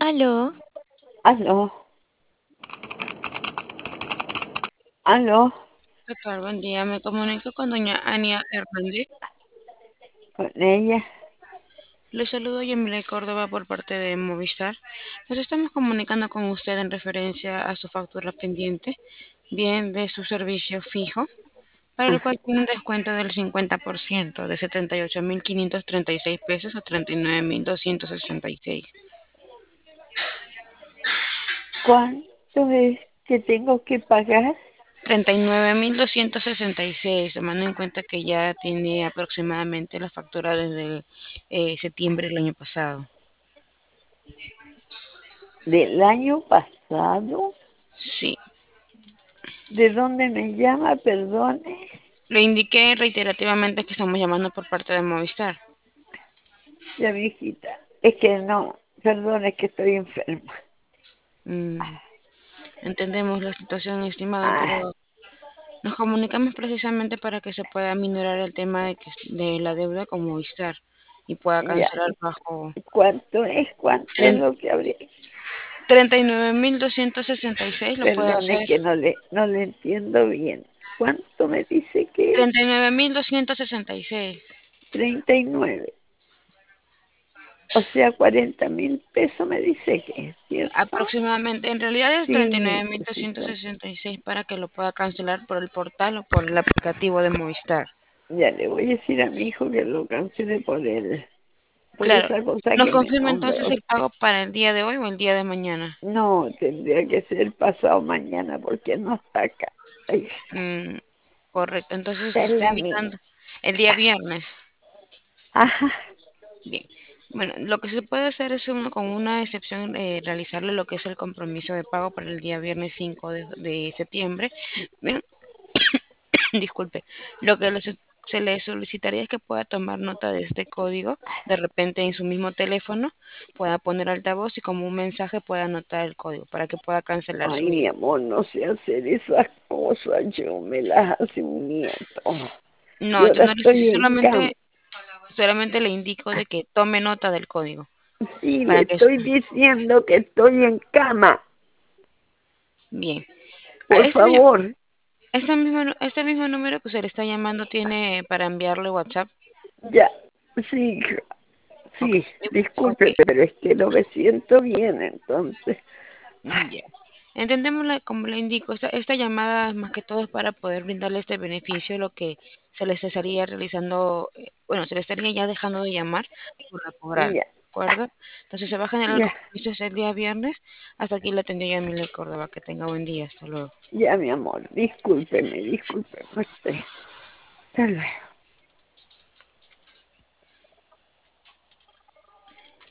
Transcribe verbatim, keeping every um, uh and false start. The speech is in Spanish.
Aló, Aló, aló, Doctor, buen día. Me comunico con doña Ania Hernández. con ella. Le saludo Yamile Córdoba por parte de Movistar. Nos estamos comunicando con usted en referencia a su factura pendiente, bien de su servicio fijo, para el Ah, cual tiene un descuento del cincuenta por ciento de setenta y ocho mil quinientos treinta y seis pesos a treinta y nueve mil doscientos sesenta y seis. ¿cuánto es que tengo que pagar? treinta y nueve mil doscientos sesenta y seis, tomando en cuenta que ya tiene aproximadamente la factura desde eh, septiembre del año pasado. Del año pasado. Sí. ¿De dónde me llama? Perdone. Le indiqué reiterativamente que estamos llamando por parte de Movistar. Ya, viejita. Es que no, perdone, es que estoy enferma. Mm, entendemos la situación, estimado, Ah, pero nos comunicamos precisamente para que se pueda minorar el tema de, que, de la deuda con Movistar y pueda ya. cancelar bajo ¿Cuánto es? ¿Cuánto es lo que habría? treinta y nueve mil doscientos sesenta y seis. Lo puede Perdone hacer. que no le, no le entiendo bien. ¿Cuánto me dice que es? treinta y nueve mil doscientos sesenta y seis. Treinta y nueve. O sea, cuarenta mil pesos me dice que es, ¿cierto? Aproximadamente, en realidad es treinta y nueve Sí, mil sí, doscientos son. sesenta y seis para que lo pueda cancelar por el portal o por el aplicativo de Movistar. Ya le voy a decir a mi hijo que lo cancele por él, por Claro. esa cosa ¿Nos que me confirma entonces nombró. el pago para el día de hoy o el día de mañana? No, tendría que ser pasado mañana porque no está acá. Ay, Mm, correcto. Entonces esta es está la mía. indicando el día viernes. Ajá, Bien. Bueno, lo que se puede hacer es uno, con una excepción, eh, realizarle lo que es el compromiso de pago para el día viernes cinco de, de septiembre. Bien, disculpe. Lo que le so- se le solicitaría es que pueda tomar nota de este código, de repente en su mismo teléfono, pueda poner altavoz y como un mensaje pueda anotar el código para que pueda cancelar ay, su. mi amor, no sé hacer esas cosas. Yo me las hace un nieto. Y No, yo ahora no le estoy, estoy en cama. solamente, solamente le indico de que tome nota del código Sí, le para que es estoy diciendo que estoy en cama. bien. A Por este, mi- favor. este mismo, nu- este mismo número que se le está llamando tiene para enviarle WhatsApp. Ya, sí, Ok, sí, ok, disculpe, pero es que no me siento bien, entonces. mm, ya. Entendemos, la- como le indico, esta, esta llamada más que todo es para poder brindarle este beneficio, lo que se les estaría realizando, eh, bueno, se le estaría ya dejando de llamar por la cobrar, ¿de Ya, acuerdo? Entonces se va a generar el ya, compromiso el día viernes. Hasta aquí le atendió Yamile Córdoba. Que tenga buen día. Hasta luego. ya, mi amor, discúlpeme, discúlpeme usted. Hasta luego.